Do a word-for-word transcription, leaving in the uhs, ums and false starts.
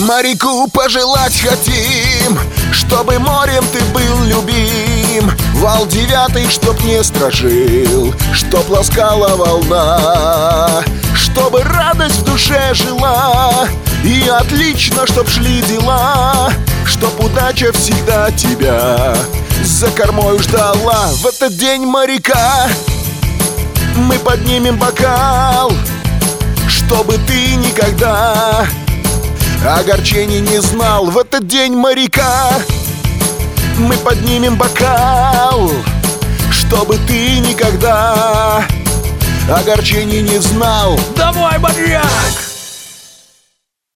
Моряку пожелать хотим, чтобы морем ты был любим. Вал девятый, чтоб не страшил, чтоб ласкала волна, чтобы радость в душе жила, и отлично, чтоб шли дела, чтоб удача всегда тебя за кормой ждала. В этот день моряка мы поднимем бокал, чтобы ты никогда огорчений не знал. В этот день моряка мы поднимем бокал, чтобы ты никогда огорчений не знал. Давай, моряк!